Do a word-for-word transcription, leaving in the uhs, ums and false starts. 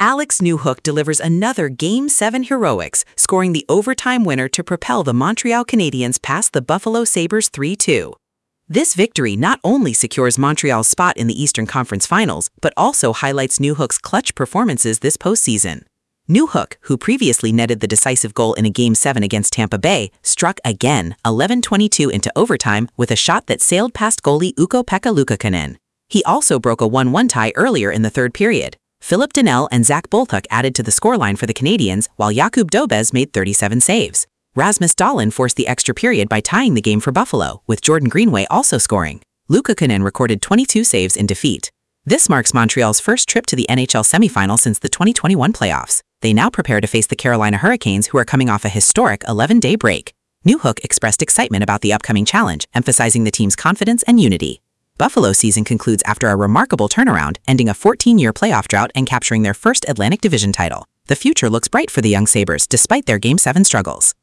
Alex Newhook delivers another Game seven heroics, scoring the overtime winner to propel the Montreal Canadiens past the Buffalo Sabres three two. This victory not only secures Montreal's spot in the Eastern Conference Finals, but also highlights Newhook's clutch performances this postseason. Newhook, who previously netted the decisive goal in a Game seven against Tampa Bay, struck again eleven twenty-two into overtime with a shot that sailed past goalie Ukko-Pekka Luukkonen. He also broke a one one tie earlier in the third period. Philip Danault and Zach Bolthuk added to the scoreline for the Canadiens, while Jakub Dobes made thirty-seven saves. Rasmus Dahlin forced the extra period by tying the game for Buffalo, with Jordan Greenway also scoring. Luukkonen recorded twenty-two saves in defeat. This marks Montreal's first trip to the N H L semifinal since the twenty twenty-one playoffs. They now prepare to face the Carolina Hurricanes, who are coming off a historic eleven-day break. Newhook expressed excitement about the upcoming challenge, emphasizing the team's confidence and unity. Buffalo's season concludes after a remarkable turnaround, ending a fourteen-year playoff drought and capturing their first Atlantic Division title. The future looks bright for the young Sabres despite their Game seven struggles.